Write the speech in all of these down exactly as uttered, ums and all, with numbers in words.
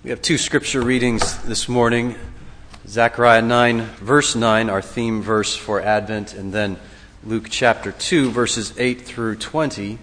We have two scripture readings this morning. Zechariah nine, verse nine, our theme verse for Advent, and then Luke chapter two, verses eight through twenty.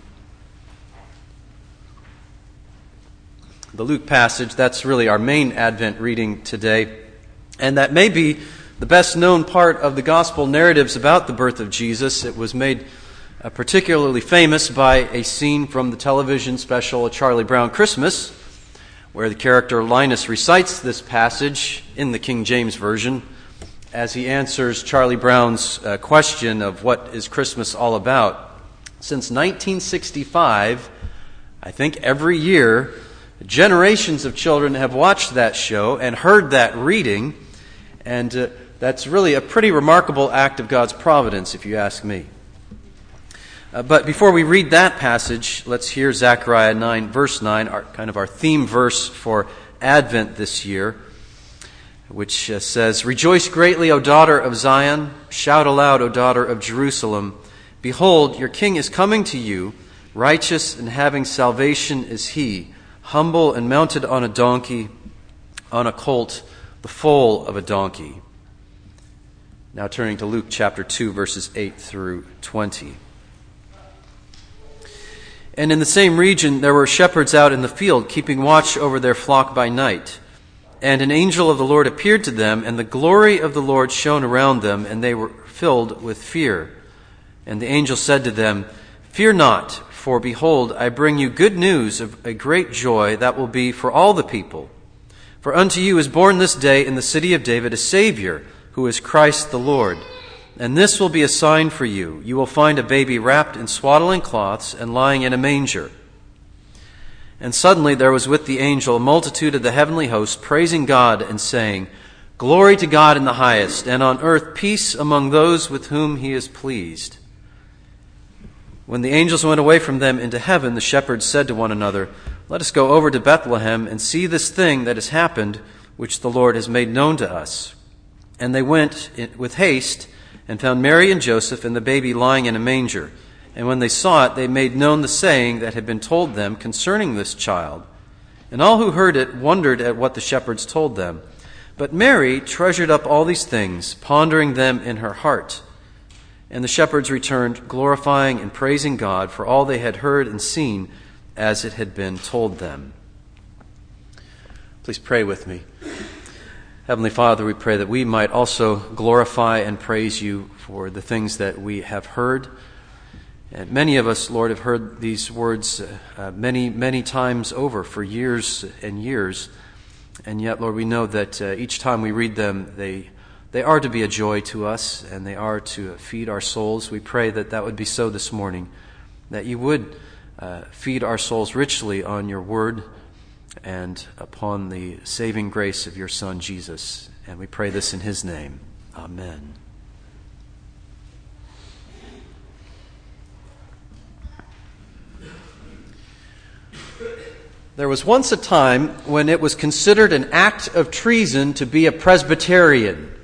The Luke passage, that's really our main Advent reading today, and that may be the best known part of the gospel narratives about the birth of Jesus. It was made uh, particularly famous by a scene from the television special A Charlie Brown Christmas, where the character Linus recites this passage in the King James Version as he answers Charlie Brown's uh, question of what is Christmas all about. Since nineteen sixty-five, I think every year, generations of children have watched that show and heard that reading, and uh, that's really a pretty remarkable act of God's providence, if you ask me. Uh, but before we read that passage, let's hear Zechariah nine, verse nine, our, kind of our theme verse for Advent this year, which uh, says, "Rejoice greatly, O daughter of Zion. Shout aloud, O daughter of Jerusalem. Behold, your king is coming to you. Righteous and having salvation is he, humble and mounted on a donkey, on a colt, the foal of a donkey." Now turning to Luke chapter two, verses eight through twenty. "And in the same region there were shepherds out in the field, keeping watch over their flock by night. And an angel of the Lord appeared to them, and the glory of the Lord shone around them, and they were filled with fear. And the angel said to them, Fear not, for behold, I bring you good news of a great joy that will be for all the people. For unto you is born this day in the city of David a Savior, who is Christ the Lord. And this will be a sign for you. You will find a baby wrapped in swaddling cloths and lying in a manger." And suddenly there was with the angel a multitude of the heavenly host, praising God and saying, "Glory to God in the highest, and on earth peace among those with whom he is pleased." When the angels went away from them into heaven, the shepherds said to one another, "Let us go over to Bethlehem and see this thing that has happened, which the Lord has made known to us." And they went with haste and found Mary and Joseph and the baby lying in a manger. And when they saw it, they made known the saying that had been told them concerning this child. And all who heard it wondered at what the shepherds told them. But Mary treasured up all these things, pondering them in her heart. And the shepherds returned, glorifying and praising God for all they had heard and seen as it had been told them. Please pray with me. Heavenly Father, we pray that we might also glorify and praise you for the things that we have heard. And many of us, Lord, have heard these words uh, many, many times over for years and years. And yet, Lord, we know that uh, each time we read them, they they are to be a joy to us, and they are to feed our souls. We pray that that would be so this morning, that you would uh, feed our souls richly on your word and upon the saving grace of your Son, Jesus. And we pray this in his name. Amen. There was once a time when it was considered an act of treason to be a Presbyterian.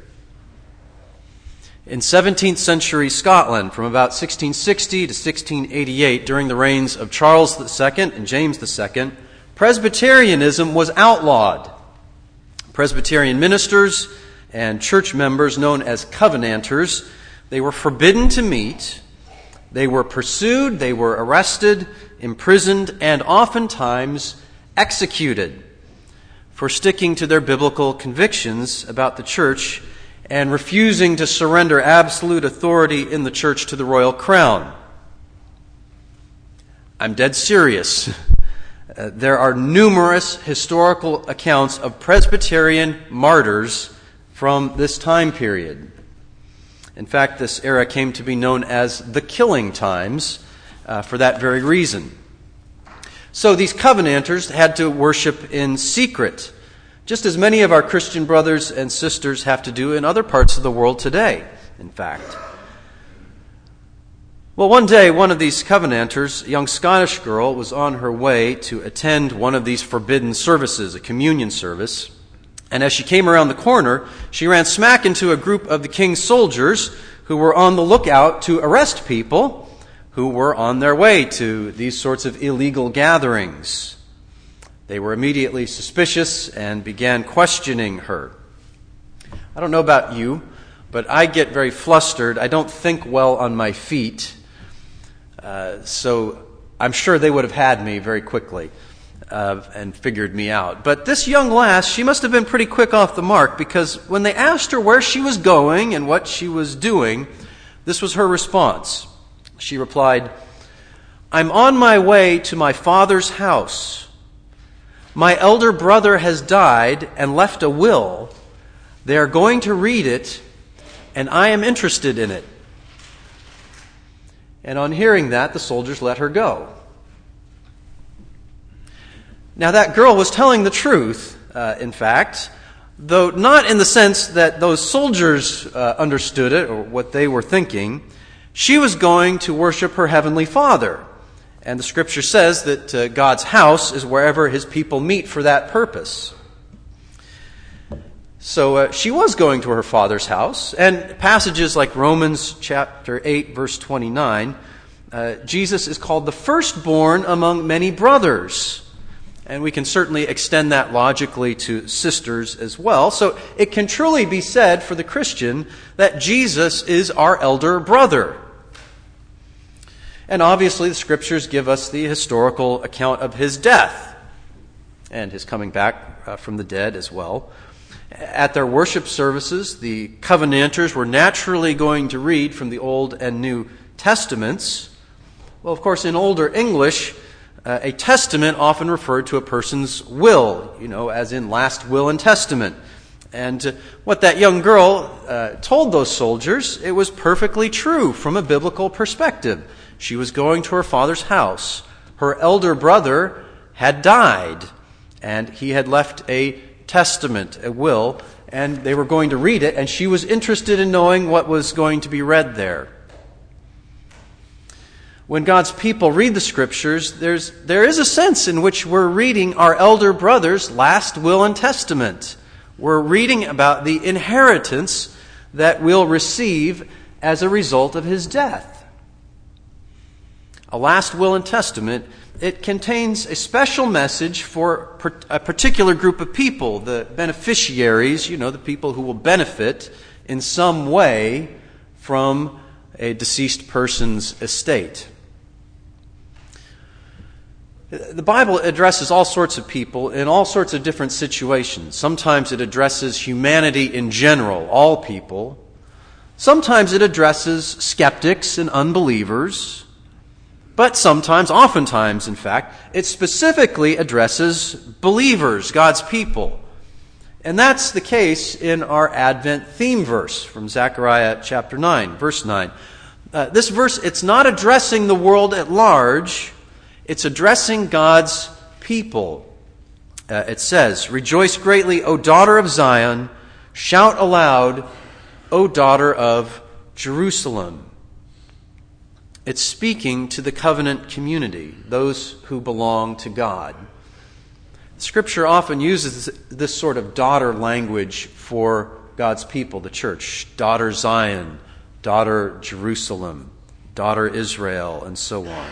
In seventeenth century Scotland, from about sixteen sixty to sixteen eighty-eight, during the reigns of Charles the Second and James the Second, Presbyterianism was outlawed. Presbyterian ministers and church members, known as Covenanters, they were forbidden to meet. They were pursued, they were arrested, imprisoned, and oftentimes executed for sticking to their biblical convictions about the church and refusing to surrender absolute authority in the church to the royal crown. I'm dead serious. Uh, there are numerous historical accounts of Presbyterian martyrs from this time period. In fact, this era came to be known as the Killing Times uh, for that very reason. So these Covenanters had to worship in secret, just as many of our Christian brothers and sisters have to do in other parts of the world today, in fact. Well, one day, one of these Covenanters, a young Scottish girl, was on her way to attend one of these forbidden services, a communion service. And as she came around the corner, she ran smack into a group of the king's soldiers who were on the lookout to arrest people who were on their way to these sorts of illegal gatherings. They were immediately suspicious and began questioning her. I don't know about you, but I get very flustered. I don't think well on my feet. Uh, so I'm sure they would have had me very quickly uh, and figured me out. But this young lass, she must have been pretty quick off the mark, because when they asked her where she was going and what she was doing, this was her response. She replied, "I'm on my way to my father's house. My elder brother has died and left a will. They are going to read it, and I am interested in it." And on hearing that, the soldiers let her go. Now, that girl was telling the truth, uh, in fact, though not in the sense that those soldiers uh, understood it or what they were thinking. She was going to worship her heavenly Father. And the Scripture says that uh, God's house is wherever His people meet for that purpose. So uh, she was going to her Father's house. And passages like Romans chapter eight, verse twenty-nine, uh, Jesus is called the firstborn among many brothers. And we can certainly extend that logically to sisters as well. So it can truly be said for the Christian that Jesus is our elder brother. And obviously the Scriptures give us the historical account of His death and His coming back uh, from the dead as well. At their worship services, the Covenanters were naturally going to read from the Old and New Testaments. Well, of course, in older English, uh, a testament often referred to a person's will, you know, as in last will and testament. And uh, what that young girl uh, told those soldiers, it was perfectly true from a biblical perspective. She was going to her father's house. Her elder brother had died, and he had left a testament, a will, and they were going to read it, and she was interested in knowing what was going to be read there. When God's people read the Scriptures, there's there is a sense in which we're reading our elder brother's last will and testament. We're reading about the inheritance that we'll receive as a result of his death. A last will and testament, it contains a special message for a particular group of people, the beneficiaries, you know, the people who will benefit in some way from a deceased person's estate. The Bible addresses all sorts of people in all sorts of different situations. Sometimes it addresses humanity in general, all people. Sometimes it addresses skeptics and unbelievers. But sometimes, oftentimes in fact, it specifically addresses believers, God's people. And that's the case in our Advent theme verse from Zechariah chapter nine, verse nine. Uh, this verse, it's not addressing the world at large. It's addressing God's people. Uh, it says, "Rejoice greatly, O daughter of Zion. Shout aloud, O daughter of Jerusalem." It's speaking to the covenant community, those who belong to God. Scripture often uses this sort of daughter language for God's people, the church. Daughter Zion, daughter Jerusalem, daughter Israel, and so on.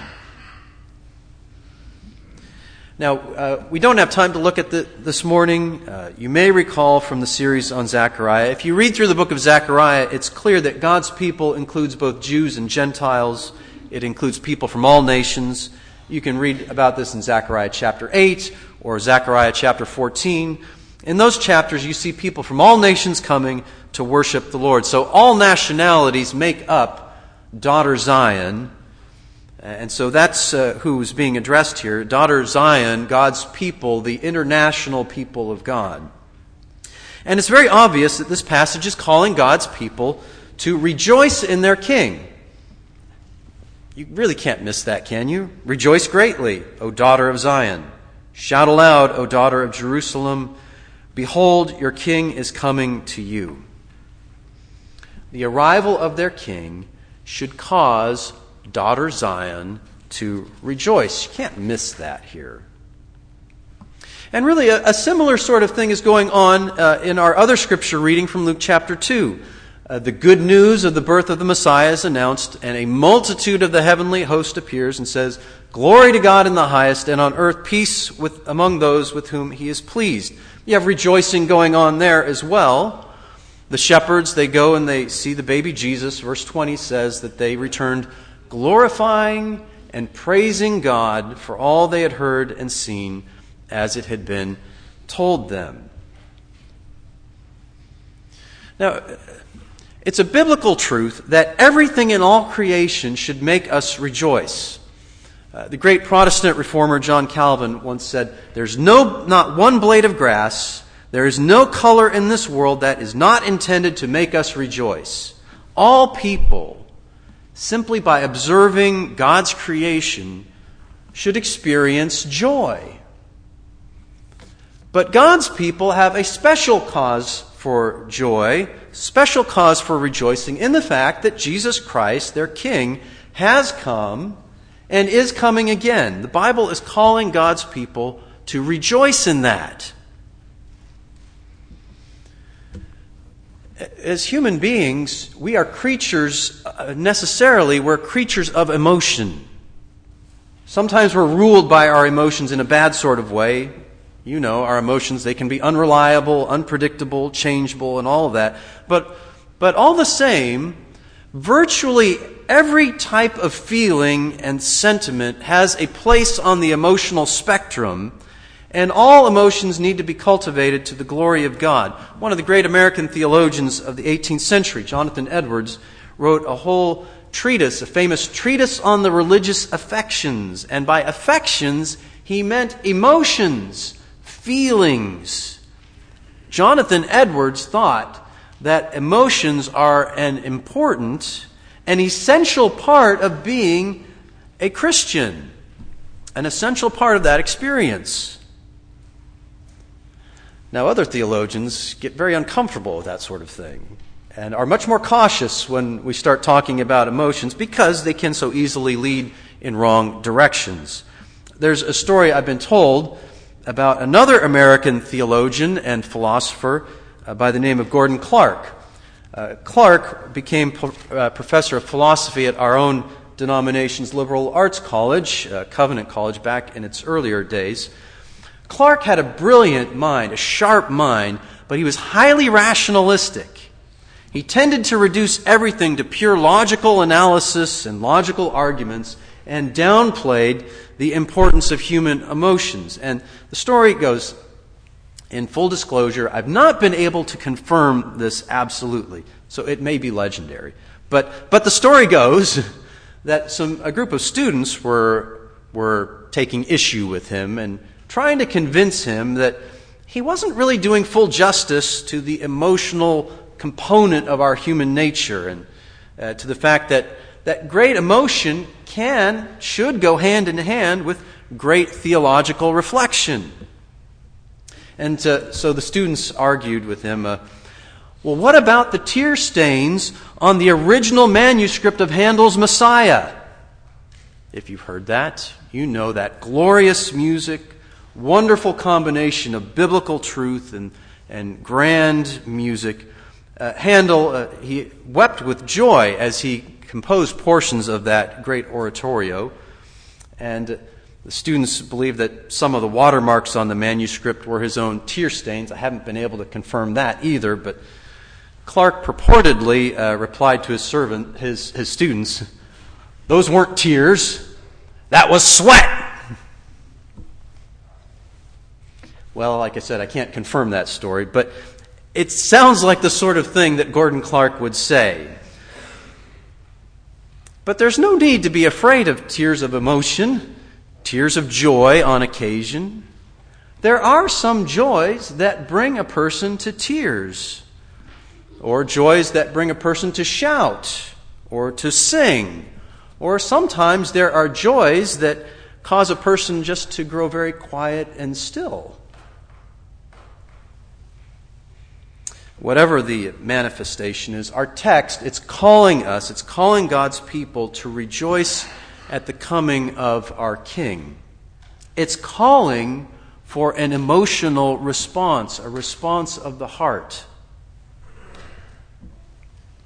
Now, uh, we don't have time to look at the, this morning. Uh, you may recall from the series on Zechariah, if you read through the book of Zechariah, it's clear that God's people includes both Jews and Gentiles. It includes people from all nations. You can read about this in Zechariah chapter eight or Zechariah chapter fourteen. In those chapters, you see people from all nations coming to worship the Lord. So all nationalities make up daughter Zion. And so that's uh, who's being addressed here. Daughter Zion, God's people, the international people of God. And it's very obvious that this passage is calling God's people to rejoice in their King. You really can't miss that, can you? Rejoice greatly, O daughter of Zion. Shout aloud, O daughter of Jerusalem. Behold, your King is coming to you. The arrival of their King should cause daughter Zion to rejoice. You can't miss that here. And really, a, a similar sort of thing is going on uh, in our other scripture reading from Luke chapter two. Uh, the good news of the birth of the Messiah is announced, and a multitude of the heavenly host appears and says, "Glory to God in the highest, and on earth peace with, among those with whom he is pleased." You have rejoicing going on there as well. The shepherds, they go and they see the baby Jesus. Verse twenty says that they returned glorifying and praising God for all they had heard and seen as it had been told them. Now, it's a biblical truth that everything in all creation should make us rejoice. Uh, the great Protestant reformer John Calvin once said, "There's no, not one blade of grass, there is no color in this world that is not intended to make us rejoice. All people, simply by observing God's creation, should experience joy." But God's people have a special cause for joy, special cause for rejoicing in the fact that Jesus Christ, their King, has come and is coming again. The Bible is calling God's people to rejoice in that. As human beings, we are creatures, uh, necessarily, we're creatures of emotion. Sometimes we're ruled by our emotions in a bad sort of way. You know, our emotions, they can be unreliable, unpredictable, changeable, and all of that. But, but all the same, virtually every type of feeling and sentiment has a place on the emotional spectrum, and all emotions need to be cultivated to the glory of God. One of the great American theologians of the eighteenth century, Jonathan Edwards, wrote a whole treatise, a famous treatise on the religious affections. And by affections, he meant emotions, feelings. Jonathan Edwards thought that emotions are an important, an essential part of being a Christian, an essential part of that experience. Now, other theologians get very uncomfortable with that sort of thing and are much more cautious when we start talking about emotions because they can so easily lead in wrong directions. There's a story I've been told about another American theologian and philosopher uh, by the name of Gordon Clark. Uh, Clark became po- uh, professor of philosophy at our own denomination's liberal arts college, uh, Covenant College, back in its earlier days. Clark had a brilliant mind, a sharp mind, but he was highly rationalistic. He tended to reduce everything to pure logical analysis and logical arguments and downplayed the importance of human emotions. And the story goes, in full disclosure, I've not been able to confirm this absolutely, so it may be legendary. But but the story goes that some a group of students were were taking issue with him and trying to convince him that he wasn't really doing full justice to the emotional component of our human nature and uh, to the fact that that great emotion can, should go hand in hand with great theological reflection. And uh, so the students argued with him, uh, well, what about the tear stains on the original manuscript of Handel's Messiah? If you've heard that, you know that glorious music, wonderful combination of biblical truth and, and grand music. Uh, Handel, uh, he wept with joy as he composed portions of that great oratorio, and uh, the students believe that some of the watermarks on the manuscript were his own tear stains. I haven't been able to confirm that either, but Clark purportedly uh, replied to his servant, his, his students, "Those weren't tears, that was sweat." Well, like I said, I can't confirm that story, but it sounds like the sort of thing that Gordon Clark would say. But there's no need to be afraid of tears of emotion, tears of joy on occasion. There are some joys that bring a person to tears, or joys that bring a person to shout, or to sing, or sometimes there are joys that cause a person just to grow very quiet and still. Whatever the manifestation is, our text, it's calling us, it's calling God's people to rejoice at the coming of our King. It's calling for an emotional response, a response of the heart.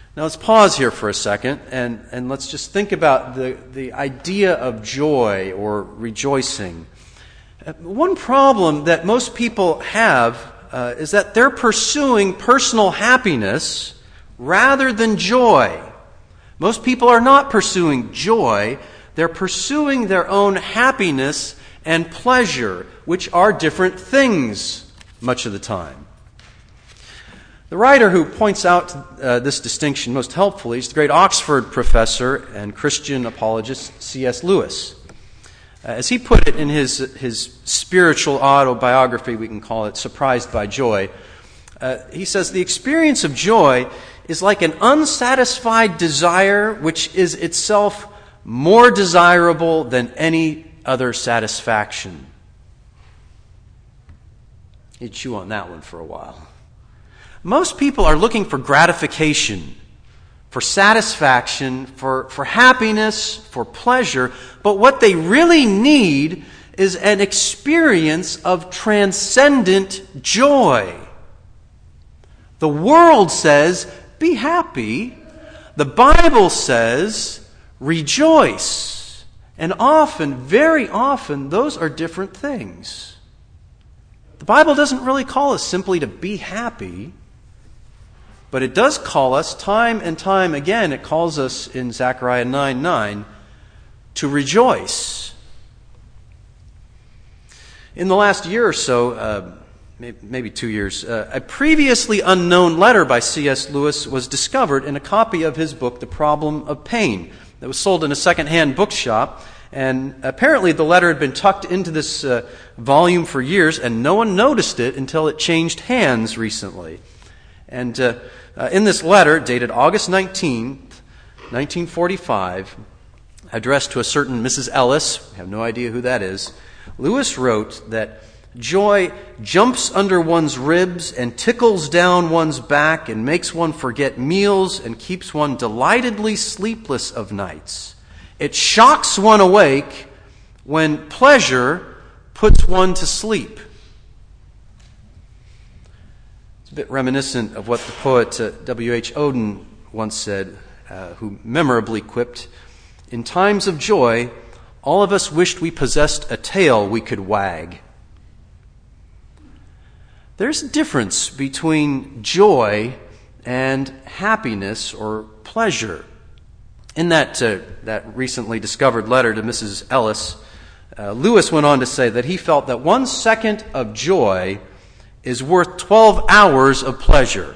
Now let's pause here for a second and, and let's just think about the, the idea of joy or rejoicing. One problem that most people have uh, is that they're pursuing personal happiness rather than joy. Most people are not pursuing joy. They're pursuing their own happiness and pleasure, which are different things much of the time. The writer who points out uh, this distinction most helpfully is the great Oxford professor and Christian apologist C S Lewis. Uh, as he put it in his, his spiritual autobiography, we can call it Surprised by Joy, uh, he says, the experience of joy is like an unsatisfied desire which is itself more desirable than any other satisfaction. You chew on that one for a while. Most people are looking for gratification, for satisfaction, for, for happiness, for pleasure, but what they really need is an experience of transcendent joy. The world says, be happy. The Bible says, rejoice. And often, very often, those are different things. The Bible doesn't really call us simply to be happy, but it does call us time and time again, it calls us in Zechariah nine nine, to rejoice. In the last year or so, uh, maybe two years, uh, a previously unknown letter by C S Lewis was discovered in a copy of his book, The Problem of Pain, that was sold in a second-hand bookshop. And apparently the letter had been tucked into this uh, volume for years, and no one noticed it until it changed hands recently. And uh, uh, in this letter, dated August nineteenth, nineteen forty-five, addressed to a certain Missus Ellis, we have no idea who that is, Lewis wrote that joy jumps under one's ribs and tickles down one's back and makes one forget meals and keeps one delightedly sleepless of nights. It shocks one awake when pleasure puts one to sleep. It's a bit reminiscent of what the poet uh, W H Auden once said, uh, who memorably quipped, "In times of joy, all of us wished we possessed a tail we could wag." There's a difference between joy and happiness or pleasure. In that uh, that recently discovered letter to Missus Ellis, uh, Lewis went on to say that he felt that one second of joy is worth twelve hours of pleasure.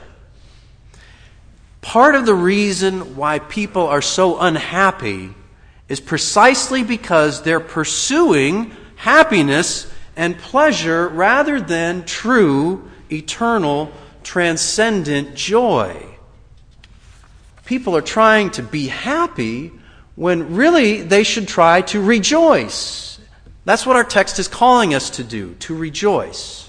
Part of the reason why people are so unhappy is precisely because they're pursuing happiness and pleasure rather than true, eternal, transcendent joy. People are trying to be happy when really they should try to rejoice. That's what our text is calling us to do, to rejoice.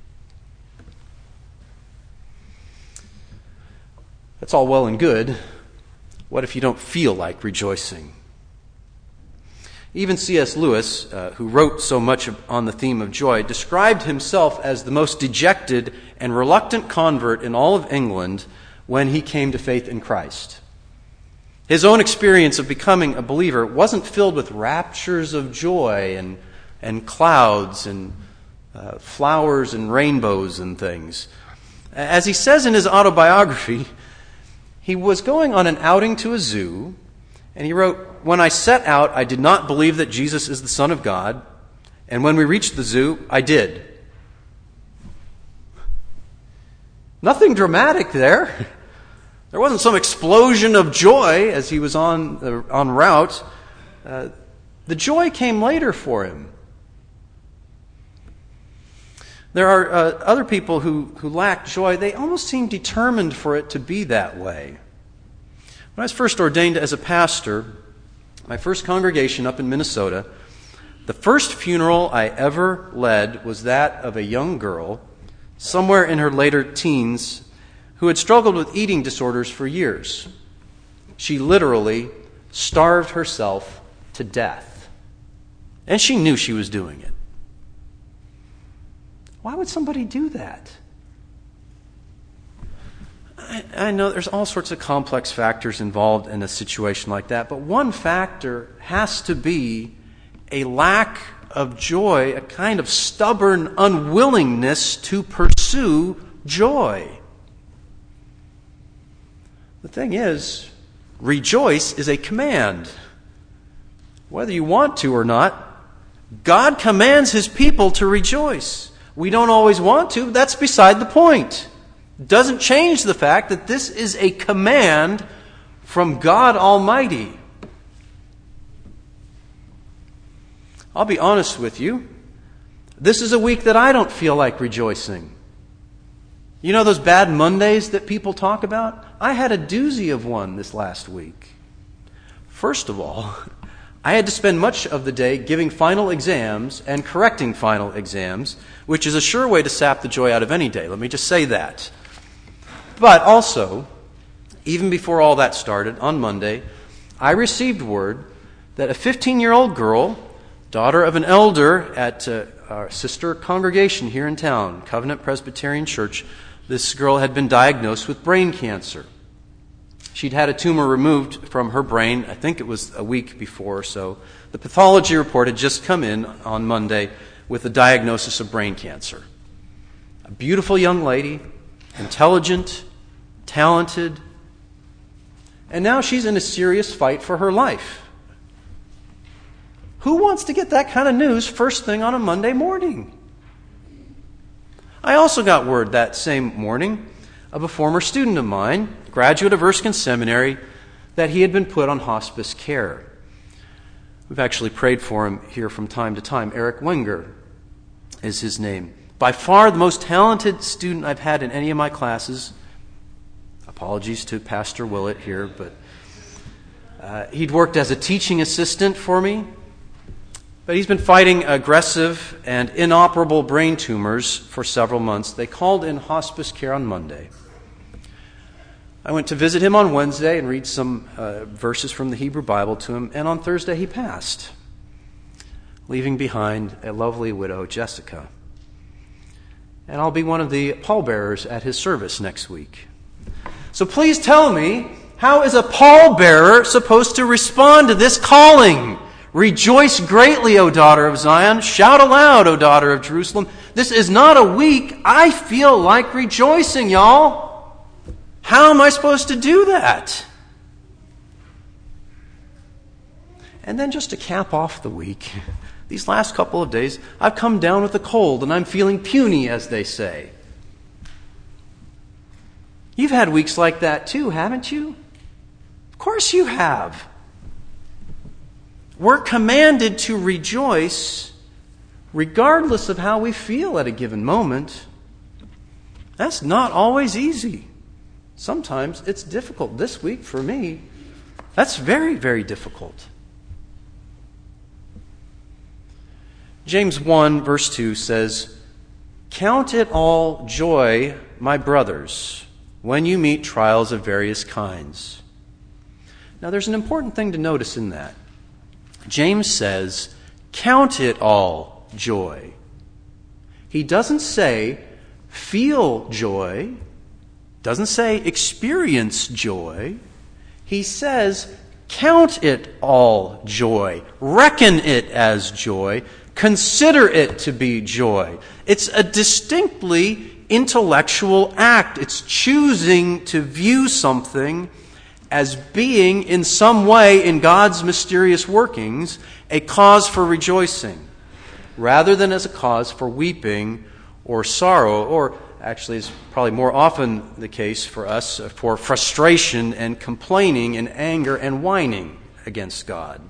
That's all well and good. What if you don't feel like rejoicing? Even C S Lewis, uh, who wrote so much on the theme of joy, described himself as the most dejected and reluctant convert in all of England when he came to faith in Christ. His own experience of becoming a believer wasn't filled with raptures of joy and, and clouds and uh, flowers and rainbows and things. As he says in his autobiography, he was going on an outing to a zoo, and he wrote, "When I set out, I did not believe that Jesus is the Son of God, and when we reached the zoo, I did." Nothing dramatic there. There wasn't some explosion of joy as he was on uh, en route. Uh, the joy came later for him. There are uh, other people who, who lack joy. They almost seem determined for it to be that way. When I was first ordained as a pastor, my first congregation up in Minnesota, the first funeral I ever led was that of a young girl, somewhere in her later teens, who had struggled with eating disorders for years. She literally starved herself to death. And she knew she was doing it. Why would somebody do that? I, I know there's all sorts of complex factors involved in a situation like that, but one factor has to be a lack of joy, a kind of stubborn unwillingness to pursue joy. The thing is, rejoice is a command. Whether you want to or not, God commands His people to rejoice. We don't always want to. That's beside the point. It doesn't change the fact that this is a command from God Almighty. I'll be honest with you. This is a week that I don't feel like rejoicing. You know those bad Mondays that people talk about? I had a doozy of one this last week. First of all, I had to spend much of the day giving final exams and correcting final exams, which is a sure way to sap the joy out of any day. Let me just say that. But also, even before all that started, on Monday, I received word that a fifteen-year-old girl, daughter of an elder at uh, our sister congregation here in town, Covenant Presbyterian Church, this girl had been diagnosed with brain cancer. She'd had a tumor removed from her brain, I think it was a week before or so. The pathology report had just come in on Monday with a diagnosis of brain cancer. A beautiful young lady, intelligent, talented, and now she's in a serious fight for her life. Who wants to get that kind of news first thing on a Monday morning? I also got word that same morning of a former student of mine, graduate of Erskine Seminary, that he had been put on hospice care. We've actually prayed for him here from time to time. Eric Wenger is his name. By far the most talented student I've had in any of my classes. Apologies to Pastor Willett here, but uh, he'd worked as a teaching assistant for me. But he's been fighting aggressive and inoperable brain tumors for several months. They called in hospice care on Monday. I went to visit him on Wednesday and read some uh, verses from the Hebrew Bible to him, and on Thursday he passed, leaving behind a lovely widow, Jessica. And I'll be one of the pallbearers at his service next week. So please tell me, how is a pallbearer supposed to respond to this calling? Rejoice greatly, O daughter of Zion. Shout aloud, O daughter of Jerusalem. This is not a week I feel like rejoicing, y'all. How am I supposed to do that? And then just to cap off the week, these last couple of days, I've come down with a cold and I'm feeling puny, as they say. You've had weeks like that too, haven't you? Of course you have. We're commanded to rejoice regardless of how we feel at a given moment. That's not always easy. Sometimes it's difficult. This week, for me, that's very, very difficult. James one, verse two says, "Count it all joy, my brothers, when you meet trials of various kinds." Now, there's an important thing to notice in that. James says, count it all joy. He doesn't say, feel joy. Doesn't say, experience joy. He says, count it all joy. Reckon it as joy. Consider it to be joy. It's a distinctly intellectual act. It's choosing to view something as being in some way in God's mysterious workings a cause for rejoicing, rather than as a cause for weeping or sorrow, or actually is probably more often the case for us, for frustration and complaining and anger and whining against God.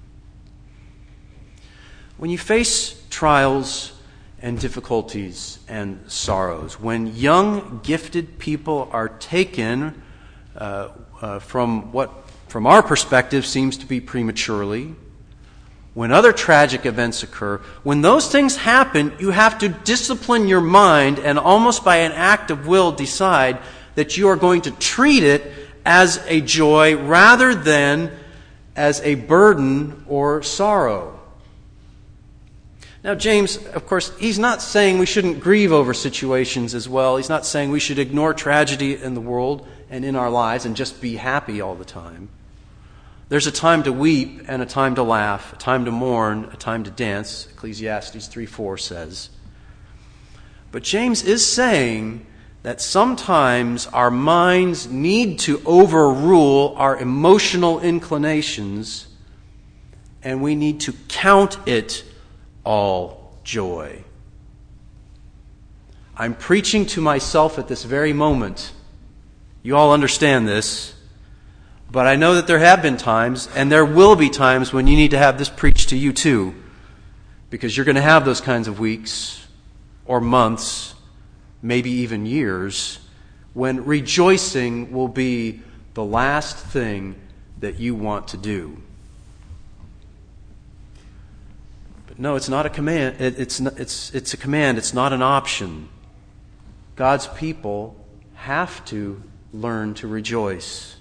When you face trials and difficulties and sorrows, when young, gifted people are taken uh, uh, from what, from our perspective, seems to be prematurely, when other tragic events occur, when those things happen, you have to discipline your mind and almost by an act of will decide that you are going to treat it as a joy rather than as a burden or sorrow. Now, James, of course, he's not saying we shouldn't grieve over situations as well. He's not saying we should ignore tragedy in the world and in our lives and just be happy all the time. There's a time to weep and a time to laugh, a time to mourn, a time to dance, Ecclesiastes three four says. But James is saying that sometimes our minds need to overrule our emotional inclinations, and we need to count it all joy. I'm preaching to myself at this very moment. You all understand this, but I know that there have been times, and there will be times when you need to have this preached to you too, because you're going to have those kinds of weeks or months, maybe even years, when rejoicing will be the last thing that you want to do. But no, it's not a command. It, it's not, it's it's a command. It's not an option. God's people have to learn to rejoice.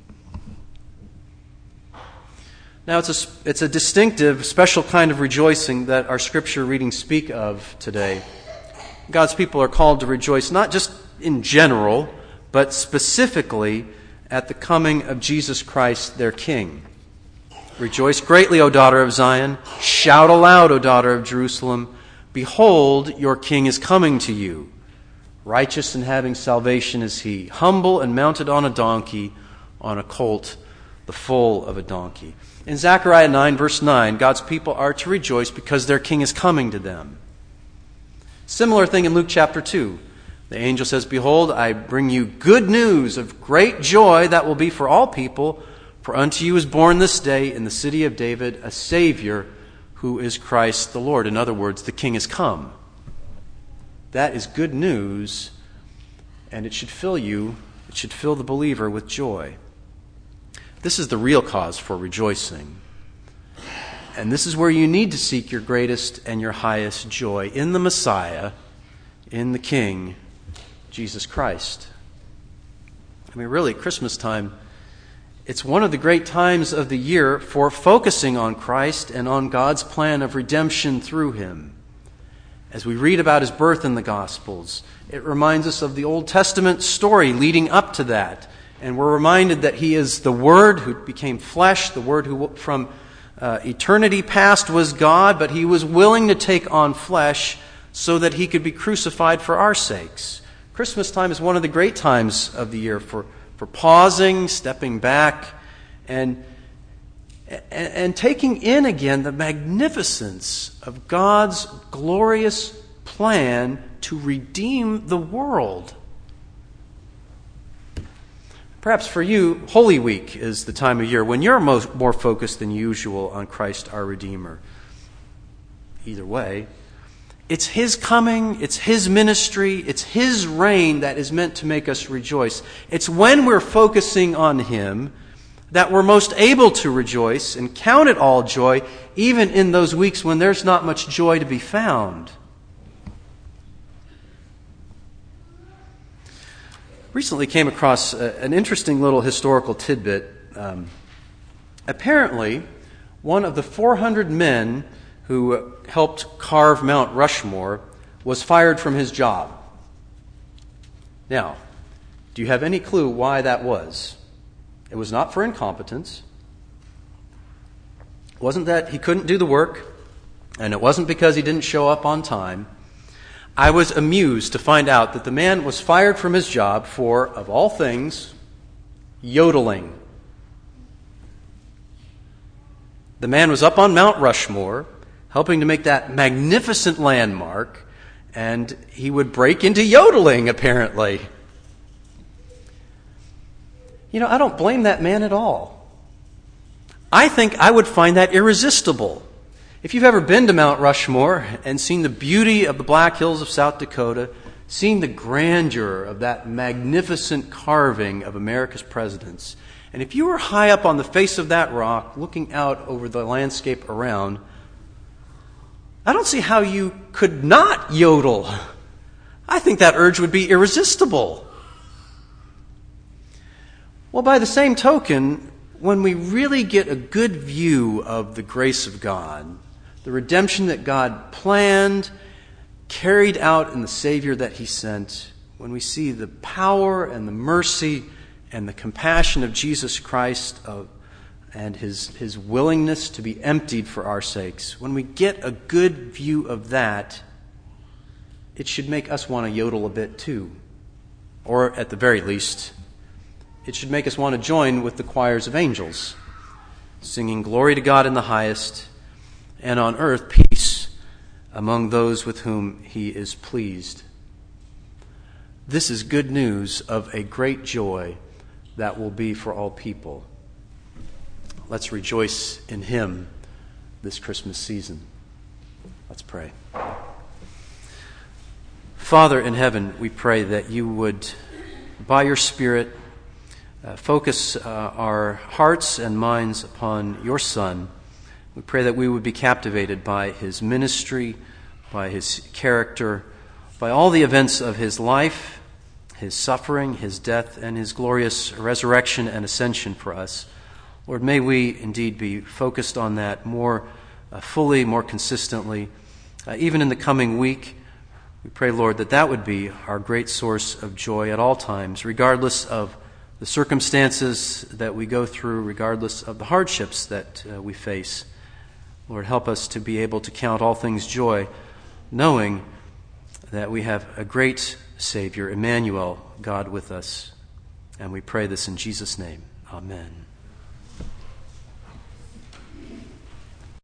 Now, it's a it's a distinctive, special kind of rejoicing that our scripture readings speak of today. God's people are called to rejoice not just in general, but specifically at the coming of Jesus Christ, their King. Rejoice greatly, O daughter of Zion. Shout aloud, O daughter of Jerusalem. Behold, your King is coming to you. Righteous and having salvation is he, humble and mounted on a donkey, on a colt, the foal of a donkey. In Zechariah nine, verse nine, God's people are to rejoice because their King is coming to them. Similar thing in Luke chapter two. The angel says, Behold, I bring you good news of great joy that will be for all people. For unto you is born this day in the city of David a Savior who is Christ the Lord. In other words, the King has come. That is good news, and it should fill you, it should fill the believer with joy. This is the real cause for rejoicing. And this is where you need to seek your greatest and your highest joy, in the Messiah, in the King, Jesus Christ. I mean, really, Christmas time, it's one of the great times of the year for focusing on Christ and on God's plan of redemption through him. As we read about his birth in the Gospels, it reminds us of the Old Testament story leading up to that. And we're reminded that he is the Word who became flesh, the Word who from uh, eternity past was God, but he was willing to take on flesh so that he could be crucified for our sakes. Christmas time is one of the great times of the year for, for pausing, stepping back, and, and, and taking in again the magnificence of God's glorious plan to redeem the world. Perhaps for you, Holy Week is the time of year when you're most, more focused than usual on Christ our Redeemer. Either way, it's his coming, it's his ministry, it's his reign that is meant to make us rejoice. It's when we're focusing on him that we're most able to rejoice and count it all joy, even in those weeks when there's not much joy to be found. Recently came across a, an interesting little historical tidbit. Um, apparently, one of the four hundred men who helped carve Mount Rushmore was fired from his job. Now, do you have any clue why that was? It was not for incompetence. It wasn't that he couldn't do the work, and it wasn't because he didn't show up on time. I was amused to find out that the man was fired from his job for, of all things, yodeling. The man was up on Mount Rushmore, helping to make that magnificent landmark, and he would break into yodeling, apparently. You know, I don't blame that man at all. I think I would find that irresistible. If you've ever been to Mount Rushmore and seen the beauty of the Black Hills of South Dakota, seen the grandeur of that magnificent carving of America's presidents, and if you were high up on the face of that rock, looking out over the landscape around, I don't see how you could not yodel. I think that urge would be irresistible. Well, by the same token, when we really get a good view of the grace of God, the redemption that God planned, carried out in the Savior that he sent, when we see the power and the mercy and the compassion of Jesus Christ of, and his, his willingness to be emptied for our sakes, when we get a good view of that, it should make us want to yodel a bit too. Or at the very least, it should make us want to join with the choirs of angels, singing glory to God in the highest, and on earth peace among those with whom he is pleased. This is good news of a great joy that will be for all people. Let's rejoice in him this Christmas season. Let's pray. Father in heaven, we pray that you would, by your Spirit, uh, focus uh, our hearts and minds upon your Son. We pray that we would be captivated by his ministry, by his character, by all the events of his life, his suffering, his death, and his glorious resurrection and ascension for us. Lord, may we indeed be focused on that more uh, fully, more consistently, uh, even in the coming week. We pray, Lord, that that would be our great source of joy at all times, regardless of the circumstances that we go through, regardless of the hardships that uh, we face. Lord, help us to be able to count all things joy, knowing that we have a great Savior, Emmanuel, God with us. And we pray this in Jesus' name. Amen.